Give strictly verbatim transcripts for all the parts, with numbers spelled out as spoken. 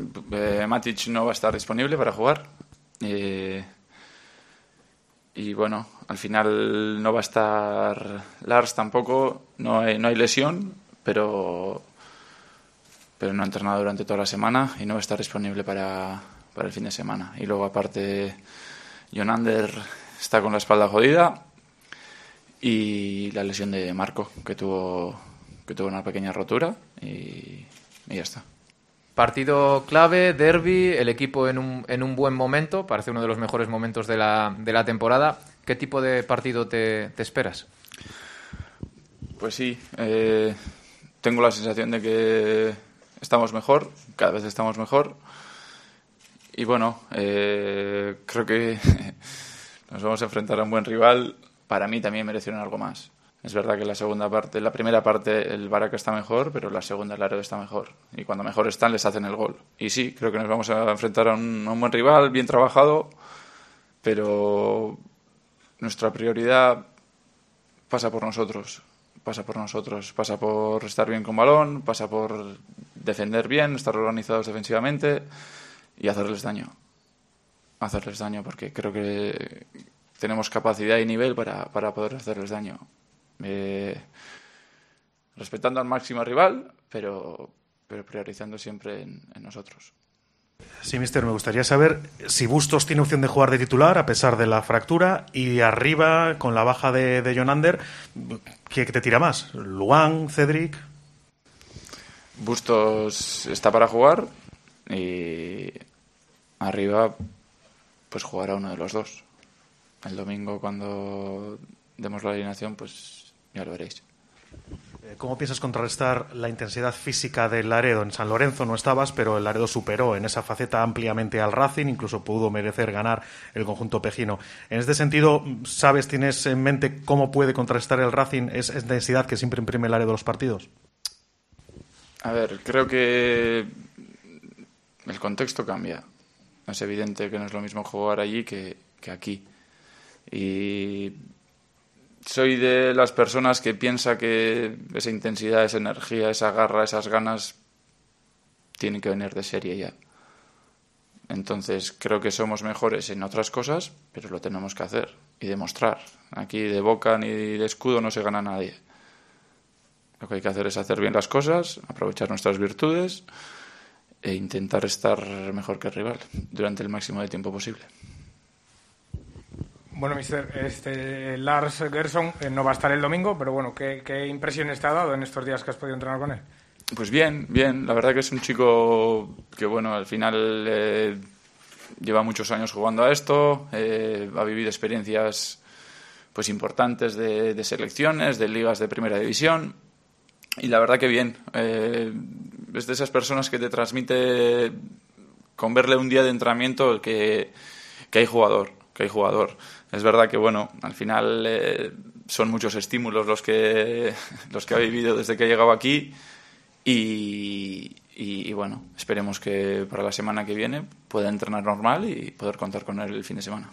eh, Matic no va a estar disponible para jugar. Eh, y bueno, al final no va a estar Lars tampoco. No hay, no hay lesión, pero, pero no ha entrenado durante toda la semana y no va a estar disponible para, para el fin de semana. Y luego aparte, Jonander está con la espalda jodida y la lesión de Marco, que tuvo, que tuvo una pequeña rotura y, y ya está. Partido clave, derbi, el equipo en un, en un buen momento, parece uno de los mejores momentos de la, de la temporada. ¿Qué tipo de partido te, te esperas? Pues sí, eh, tengo la sensación de que estamos mejor, cada vez estamos mejor. Y bueno, eh, creo que nos vamos a enfrentar a un buen rival. Para mí también merecieron algo más. Es verdad que la segunda parte, la primera parte el Baraka está mejor, pero la segunda el Laredo está mejor. Y cuando mejor están les hacen el gol. Y sí, creo que nos vamos a enfrentar a un, a un buen rival, bien trabajado, pero nuestra prioridad pasa por nosotros. Pasa por nosotros, pasa por estar bien con balón, pasa por defender bien, estar organizados defensivamente y hacerles daño. Hacerles daño porque creo que tenemos capacidad y nivel para, para poder hacerles daño. Eh, respetando al máximo rival, pero, pero priorizando siempre en, en nosotros. Sí, mister, me gustaría saber si Bustos tiene opción de jugar de titular a pesar de la fractura, y arriba, con la baja de, de Jonander, ¿qué te tira más? ¿Luan, Cedric? Bustos está para jugar y arriba pues jugará uno de los dos. El domingo, cuando demos la alineación, pues ya lo veréis. ¿Cómo piensas contrarrestar la intensidad física del Laredo? En San Lorenzo no estabas, pero el Laredo superó en esa faceta ampliamente al Racing, incluso pudo merecer ganar el conjunto pejino. En este sentido, ¿sabes, tienes en mente cómo puede contrarrestar el Racing esa intensidad que siempre imprime el Laredo a los partidos? A ver, creo que el contexto cambia. Es evidente que no es lo mismo jugar allí que, que aquí. Y soy de las personas que piensa que esa intensidad, esa energía, esa garra, esas ganas tienen que venir de serie ya. Entonces creo que somos mejores en otras cosas, pero lo tenemos que hacer y demostrar. Aquí de boca ni de escudo no se gana nadie. Lo que hay que hacer es hacer bien las cosas, aprovechar nuestras virtudes e intentar estar mejor que el rival durante el máximo de tiempo posible. Bueno, mister, este, Lars Gerson eh, no va a estar el domingo, pero bueno, ¿qué, qué impresiones te ha dado en estos días que has podido entrenar con él? Pues bien, bien. La verdad que es un chico que, bueno, al final eh, lleva muchos años jugando a esto, eh, ha vivido experiencias pues importantes de, de selecciones, de ligas de primera división, y la verdad que bien. Eh, es de esas personas que te transmite con verle un día de entrenamiento que, que hay jugador, que hay jugador. Es verdad que, bueno, al final eh, son muchos estímulos los que, los que ha vivido desde que ha llegado aquí y, y, y, bueno, esperemos que para la semana que viene pueda entrenar normal y poder contar con él el fin de semana.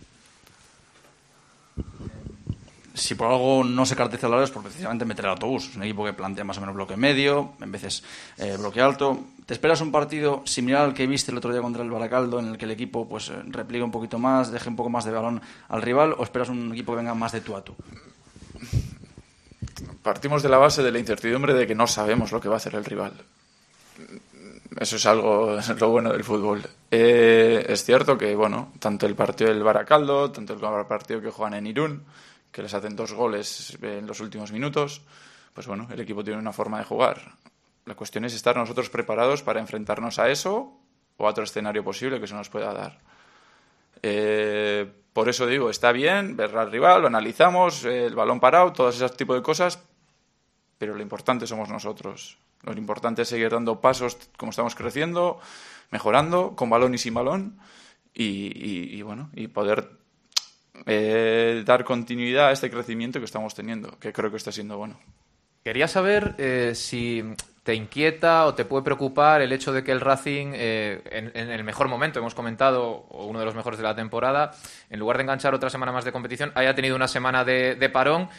Si por algo no se caracteriza el Laredo es por precisamente meter el autobús. Es un equipo que plantea más o menos bloque medio, en veces eh, bloque alto. ¿Te esperas un partido similar al que viste el otro día contra el Baracaldo, en el que el equipo pues repliegue un poquito más, deje un poco más de balón al rival, o esperas un equipo que venga más de tú a tú? Partimos de la base de la incertidumbre de que no sabemos lo que va a hacer el rival. Eso es algo, es lo bueno del fútbol. Eh, es cierto que, bueno, tanto el partido del Baracaldo, tanto el partido que juegan en Irún, que les hacen dos goles en los últimos minutos, pues bueno, el equipo tiene una forma de jugar. La cuestión es estar nosotros preparados para enfrentarnos a eso o a otro escenario posible que se nos pueda dar. Eh, por eso digo, está bien ver al rival, lo analizamos, el balón parado, todo ese tipo de cosas, pero lo importante somos nosotros. Lo importante es seguir dando pasos como estamos creciendo, mejorando, con balón y sin balón, y, y, y bueno, y poder Eh, dar continuidad a este crecimiento que estamos teniendo, que creo que está siendo bueno. Quería saber eh, si te inquieta o te puede preocupar el hecho de que el Racing, eh, en, en el mejor momento, hemos comentado, o uno de los mejores de la temporada, en lugar de enganchar otra semana más de competición, haya tenido una semana de, de parón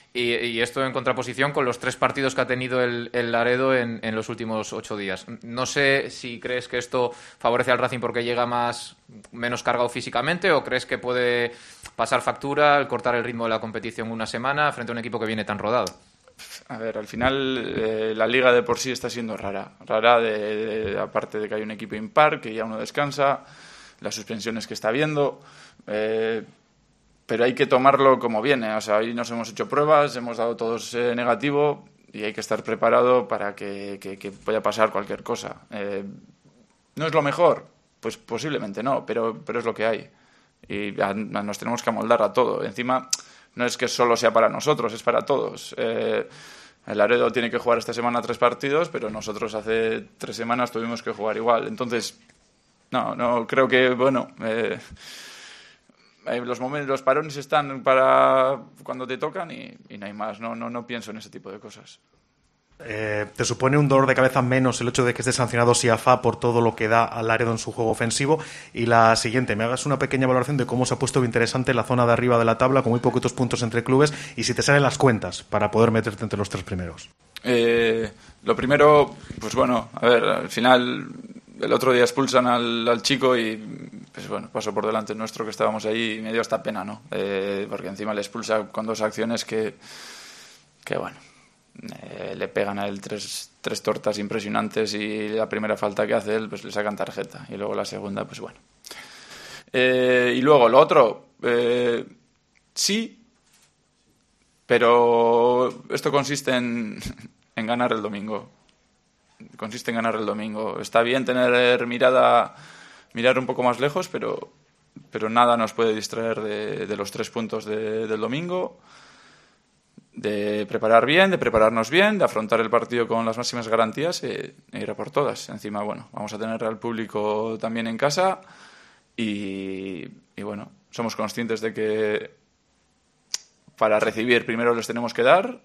Y, y esto en contraposición con los tres partidos que ha tenido el, el Laredo en, en los últimos ocho días. No sé si crees que esto favorece al Racing porque llega más menos cargado físicamente, o crees que puede pasar factura al cortar el ritmo de la competición una semana frente a un equipo que viene tan rodado. A ver, al final eh, la liga de por sí está siendo rara. Rara, de, de, aparte de que hay un equipo impar, que ya uno descansa, las suspensiones que está habiendo... Eh, pero hay que tomarlo como viene. O sea, hoy nos hemos hecho pruebas, hemos dado todos eh, negativo y hay que estar preparado para que, que, que pueda pasar cualquier cosa. Eh, ¿No es lo mejor? Pues posiblemente no, pero, pero es lo que hay. Y a, a nos tenemos que amoldar a todo. Encima, no es que solo sea para nosotros, es para todos. Eh, el Laredo tiene que jugar esta semana tres partidos, pero nosotros hace tres semanas tuvimos que jugar igual. Entonces, no, no creo que, bueno... Eh, Los momentos, los parones están para cuando te tocan y, y no hay más. No, no, no pienso en ese tipo de cosas. Eh, ¿Te supone un dolor de cabeza menos el hecho de que esté sancionado Siafá por todo lo que da al Laredo en su juego ofensivo? Y la siguiente, me hagas una pequeña valoración de cómo se ha puesto interesante la zona de arriba de la tabla, con muy poquitos puntos entre clubes, y si te salen las cuentas para poder meterte entre los tres primeros. Eh, lo primero, pues bueno, a ver, al final el otro día expulsan al, al chico y pues bueno, pasó por delante nuestro que estábamos ahí y me dio hasta pena, ¿no? Eh, porque encima le expulsa con dos acciones que, que bueno, eh, le pegan a él tres, tres tortas impresionantes y la primera falta que hace él, pues le sacan tarjeta y luego la segunda, pues bueno. Eh, y luego lo otro, eh, sí, pero esto consiste en, en ganar el domingo. Consiste en ganar el domingo. Está bien tener mirada, mirar un poco más lejos, pero, pero nada nos puede distraer de, de los tres puntos de, del domingo, de preparar bien, de prepararnos bien, de afrontar el partido con las máximas garantías e, e ir a por todas. Encima, bueno, vamos a tener al público también en casa y, y bueno, somos conscientes de que para recibir primero les tenemos que dar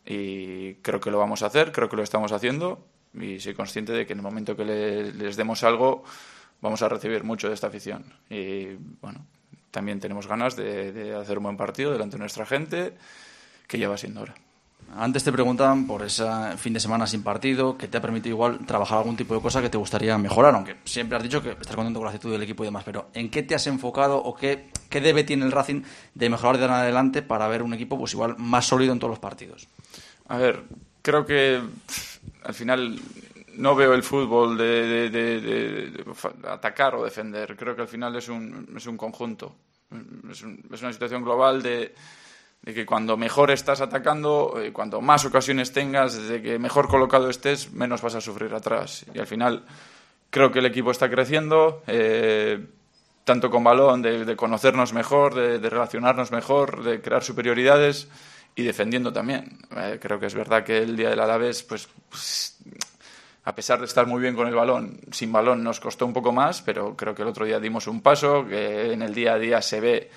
y creo que lo vamos a hacer, creo que lo estamos haciendo. Y soy consciente de que en el momento que le, les demos algo vamos a recibir mucho de esta afición. Y bueno, también tenemos ganas de, de hacer un buen partido delante de nuestra gente, que ya va siendo hora. Antes te preguntaban por ese fin de semana sin partido, que te ha permitido igual trabajar algún tipo de cosa que te gustaría mejorar, aunque siempre has dicho que estás contento con la actitud del equipo y demás, pero ¿en qué te has enfocado o qué, qué debe tiene el Racing de mejorar de ahora en adelante para ver un equipo pues igual más sólido en todos los partidos? A ver, creo que pff, al final no veo el fútbol de, de, de, de, de atacar o defender. Creo que al final es un, es un conjunto. Es, un, es una situación global de, de que cuando mejor estás atacando, eh, cuanto más ocasiones tengas, desde que mejor colocado estés, menos vas a sufrir atrás. Y al final creo que el equipo está creciendo, eh, tanto con balón, de, de conocernos mejor, de, de relacionarnos mejor, de crear superioridades y defendiendo también. Eh, creo que es verdad que el día del Alavés, pues, pues a pesar de estar muy bien con el balón, sin balón nos costó un poco más, pero creo que el otro día dimos un paso, que en el día a día se ve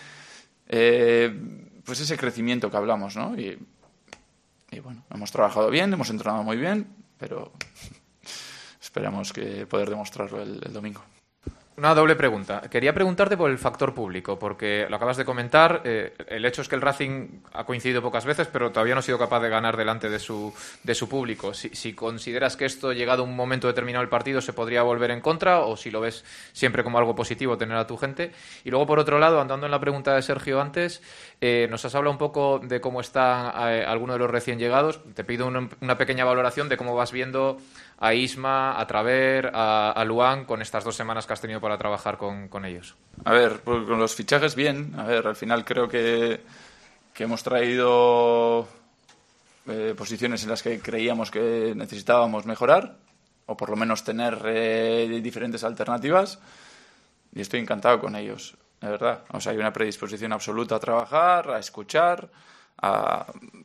eh, pues ese crecimiento que hablamos, ¿no? Y, y bueno, hemos trabajado bien, hemos entrenado muy bien, pero esperamos que poder demostrarlo el, el domingo. Una doble pregunta. Quería preguntarte por el factor público, porque lo acabas de comentar. Eh, el hecho es que el Racing ha coincidido pocas veces, pero todavía no ha sido capaz de ganar delante de su, de su público. Si, si consideras que esto, llegado un momento determinado del partido, se podría volver en contra, o si lo ves siempre como algo positivo tener a tu gente. Y luego, por otro lado, andando en la pregunta de Sergio antes, eh, nos has hablado un poco de cómo están eh, algunos de los recién llegados. Te pido una, una pequeña valoración de cómo vas viendo a Isma, a Traver, a, a Luan, con estas dos semanas que has tenido para trabajar con, con ellos. A ver, pues con los fichajes bien. A ver, al final creo que, que hemos traído eh, posiciones en las que creíamos que necesitábamos mejorar, o por lo menos tener eh, diferentes alternativas, y estoy encantado con ellos, de verdad. O sea, hay una predisposición absoluta a trabajar, a escuchar, a,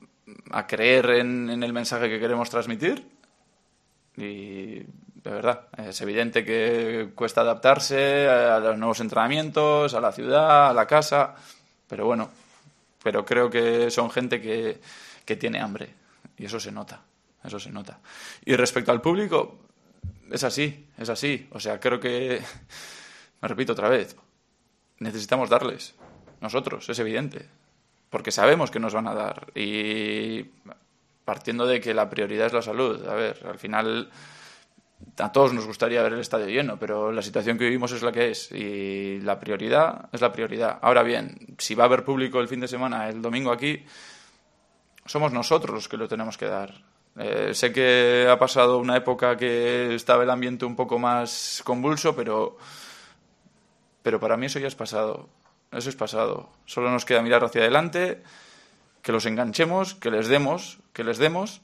a creer en, en el mensaje que queremos transmitir. Y de verdad, es evidente que cuesta adaptarse a los nuevos entrenamientos, a la ciudad, a la casa, pero bueno, pero creo que son gente que, que tiene hambre y eso se nota, eso se nota. Y respecto al público, es así, es así, o sea, creo que, me repito otra vez, necesitamos darles, nosotros, es evidente, porque sabemos que nos van a dar. Y partiendo de que la prioridad es la salud, a ver, al final a todos nos gustaría ver el estadio lleno, pero la situación que vivimos es la que es y la prioridad es la prioridad. Ahora bien, si va a haber público el fin de semana, el domingo aquí, somos nosotros los que lo tenemos que dar. Eh, sé que ha pasado una época que estaba el ambiente un poco más convulso, pero, pero para mí eso ya es pasado. Eso es pasado. Solo nos queda mirar hacia adelante, que los enganchemos, que les demos, que les demos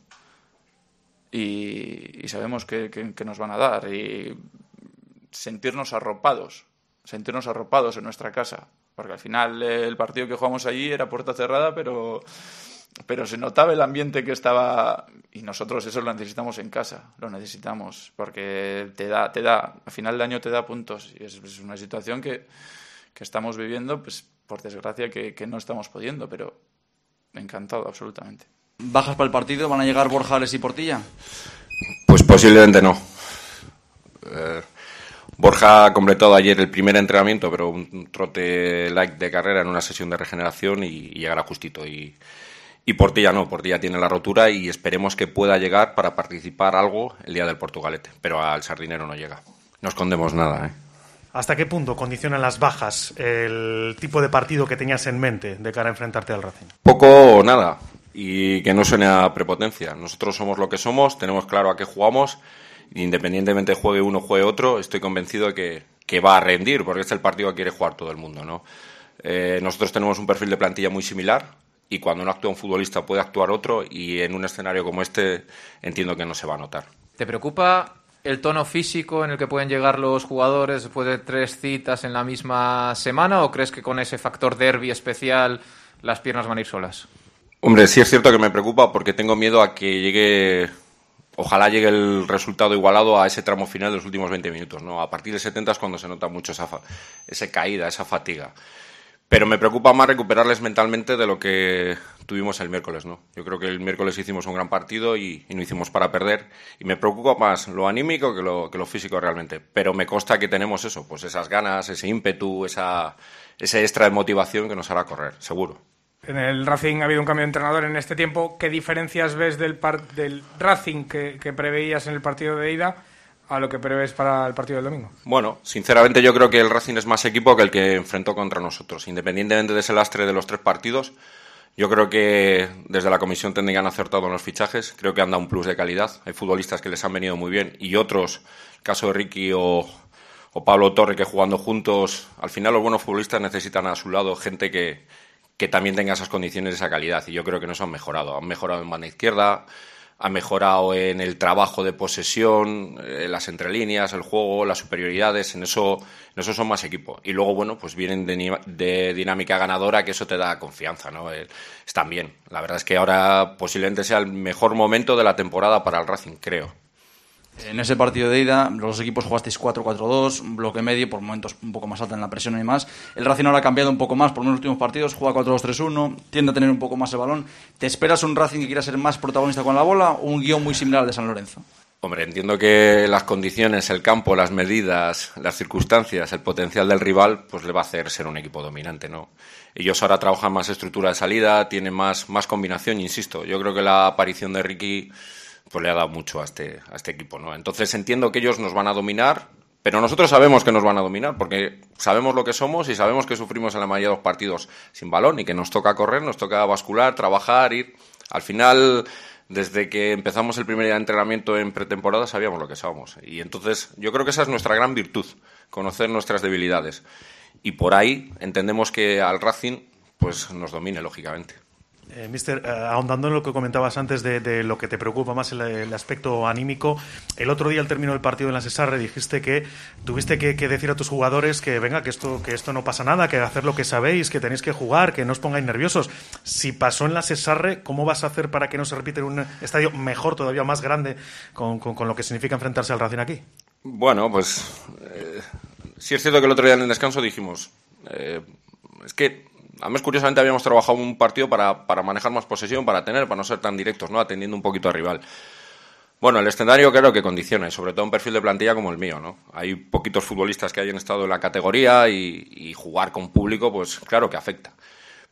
y, y sabemos que, que, que nos van a dar. Y sentirnos arropados, sentirnos arropados en nuestra casa. Porque al final eh, el partido que jugamos allí era puerta cerrada, pero... pero se notaba el ambiente que estaba y nosotros eso lo necesitamos en casa, lo necesitamos porque te da, te da, al final del año te da puntos y es, es una situación que, que estamos viviendo, pues por desgracia que, que no estamos pudiendo, pero encantado absolutamente. ¿Bajas para el partido? ¿Van a llegar Borja, Alex y Portilla? Pues posiblemente no. Eh, Borja ha completado ayer el primer entrenamiento, pero un trote light de carrera en una sesión de regeneración y, y llegará justito y Y Portilla no, Portilla tiene la rotura y esperemos que pueda llegar para participar algo el día del Portugalete, pero al Sardinero no llega. No escondemos nada, ¿eh? ¿Hasta qué punto condicionan las bajas el tipo de partido que tenías en mente de cara a enfrentarte al Racing? Poco o nada, y que no suene a prepotencia. Nosotros somos lo que somos, tenemos claro a qué jugamos, independientemente juegue uno o juegue otro, estoy convencido de que, que va a rendir, porque es el partido que quiere jugar todo el mundo, ¿no? Eh, nosotros tenemos un perfil de plantilla muy similar, y cuando no actúa un futbolista puede actuar otro y en un escenario como este entiendo que no se va a notar. ¿Te preocupa el tono físico en el que pueden llegar los jugadores después de tres citas en la misma semana o crees que con ese factor derbi especial las piernas van a ir solas? Hombre, sí es cierto que me preocupa porque tengo miedo a que llegue, ojalá llegue el resultado igualado a ese tramo final de los últimos veinte minutos, ¿no? A partir de setenta es cuando se nota mucho esa, esa caída, esa fatiga. Pero me preocupa más recuperarles mentalmente de lo que tuvimos el miércoles, ¿no? Yo creo que el miércoles hicimos un gran partido y, y no hicimos para perder. Y me preocupa más lo anímico que lo, que lo físico realmente. Pero me consta que tenemos eso, pues esas ganas, ese ímpetu, esa, ese extra de motivación que nos hará correr, seguro. En el Racing ha habido un cambio de entrenador en este tiempo. ¿Qué diferencias ves del, par- del Racing que, que preveías en el partido de ida a lo que prevés para el partido del domingo? Bueno, sinceramente yo creo que el Racing es más equipo que el que enfrentó contra nosotros. Independientemente de ese lastre de los tres partidos, yo creo que desde la comisión técnica han acertado en los fichajes. Creo que han dado un plus de calidad. Hay futbolistas que les han venido muy bien y otros, el caso de Ricky o, o Pablo Torre, que jugando juntos, al final los buenos futbolistas necesitan a su lado gente que, que también tenga esas condiciones, esa calidad. Y yo creo que no se han mejorado. Han mejorado en banda izquierda, ha mejorado en el trabajo de posesión, eh, las entrelíneas, el juego, las superioridades, en eso, en eso son más equipo. Y luego, bueno, pues vienen de, de dinámica ganadora, que eso te da confianza, ¿no? Eh, están bien. La verdad es que ahora posiblemente sea el mejor momento de la temporada para el Racing, creo. En ese partido de ida, los equipos jugasteis cuatro cuatro dos, un bloque medio, por momentos un poco más alta en la presión y más. El Racing ahora ha cambiado un poco más, por los últimos partidos, juega cuatro dos tres uno, tiende a tener un poco más el balón. ¿Te esperas un Racing que quiera ser más protagonista con la bola o un guión muy similar al de San Lorenzo? Hombre, entiendo que las condiciones, el campo, las medidas, las circunstancias, el potencial del rival, pues le va a hacer ser un equipo dominante, ¿no? Ellos ahora trabajan más estructura de salida, tienen más, más combinación, insisto. Yo creo que la aparición de Ricky pues le ha dado mucho a este, a este equipo, ¿no? Entonces entiendo que ellos nos van a dominar, pero nosotros sabemos que nos van a dominar, porque sabemos lo que somos y sabemos que sufrimos en la mayoría de los partidos sin balón y que nos toca correr, nos toca bascular, trabajar, ir. Al final, desde que empezamos el primer día de entrenamiento en pretemporada, sabíamos lo que somos. Y entonces yo creo que esa es nuestra gran virtud, conocer nuestras debilidades. Y por ahí entendemos que al Racing pues nos domine, lógicamente. Eh, Mister, eh, ahondando en lo que comentabas antes de, de lo que te preocupa más el, el aspecto anímico, el otro día al término del partido en la Cesarre dijiste que tuviste que, que decir a tus jugadores que venga, que esto, que esto no pasa nada, que hacer lo que sabéis, que tenéis que jugar, que no os pongáis nerviosos. Si pasó en la Cesarre, ¿cómo vas a hacer para que no se repita en un estadio mejor, todavía más grande, con, con, con lo que significa enfrentarse al Racing aquí? Bueno, pues eh, sí es cierto que el otro día en el descanso dijimos, eh, es que además, curiosamente, habíamos trabajado un partido para, para manejar más posesión, para tener, para no ser tan directos, ¿no? Atendiendo un poquito al rival. Bueno, el escenario creo que condiciona, y sobre todo un perfil de plantilla como el mío, ¿no? Hay poquitos futbolistas que hayan estado en la categoría y, y jugar con público, pues claro que afecta.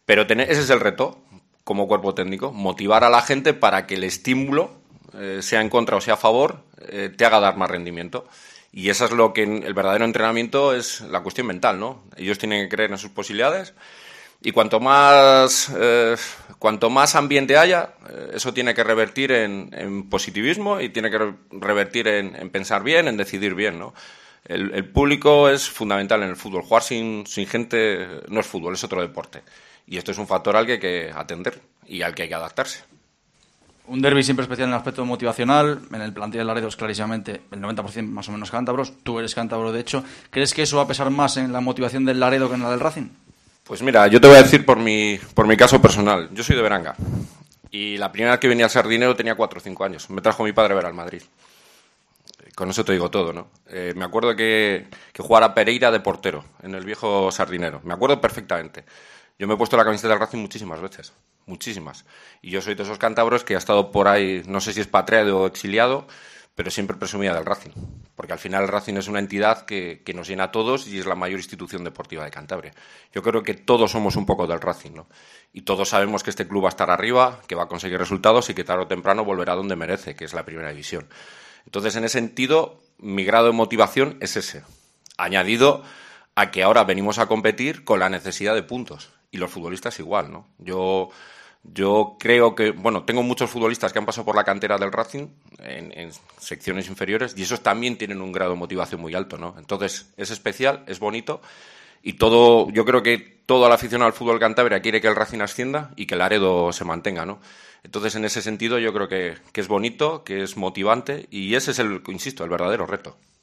Pero tener, ese es el reto como cuerpo técnico, motivar a la gente para que el estímulo, eh, sea en contra o sea a favor, eh, te haga dar más rendimiento. Y eso es lo que en el verdadero entrenamiento es la cuestión mental, ¿no? Ellos tienen que creer en sus posibilidades y cuanto más eh, cuanto más ambiente haya, eh, eso tiene que revertir en, en positivismo y tiene que re- revertir en, en pensar bien, en decidir bien, ¿no? El, el público es fundamental en el fútbol. Jugar sin, sin gente no es fútbol, es otro deporte. Y esto es un factor al que hay que atender y al que hay que adaptarse. Un derbi siempre especial en el aspecto motivacional. En el plantel de Laredo es clarísimamente el noventa por ciento más o menos cántabros. Tú eres cántabro, de hecho. ¿Crees que eso va a pesar más en la motivación del Laredo que en la del Racing? Pues mira, yo te voy a decir por mi, por mi caso personal. Yo soy de Beranga. Y la primera vez que venía al Sardinero tenía cuatro o cinco años. Me trajo mi padre a ver al Madrid. Con eso te digo todo, ¿no? Eh, me acuerdo que, que jugara Pereira de portero en el viejo Sardinero. Me acuerdo perfectamente. Yo me he puesto la camiseta del Racing muchísimas veces, muchísimas. Y yo soy de esos cántabros que ha estado por ahí, no sé si expatriado o exiliado, pero siempre presumía del Racing. Porque al final el Racing es una entidad que, que nos llena a todos y es la mayor institución deportiva de Cantabria. Yo creo que todos somos un poco del Racing, ¿no? Y todos sabemos que este club va a estar arriba, que va a conseguir resultados y que tarde o temprano volverá donde merece, que es la primera división. Entonces, en ese sentido, mi grado de motivación es ese. Añadido a que ahora venimos a competir con la necesidad de puntos. Y los futbolistas igual, ¿no? Yo, yo creo que, bueno, tengo muchos futbolistas que han pasado por la cantera del Racing en, en secciones inferiores y esos también tienen un grado de motivación muy alto, ¿no? Entonces, es especial, es bonito y todo, yo creo que toda la afición al fútbol Cantabria quiere que el Racing ascienda y que el Laredo se mantenga, ¿no? Entonces, en ese sentido, yo creo que, que es bonito, que es motivante y ese es el, insisto, el verdadero reto.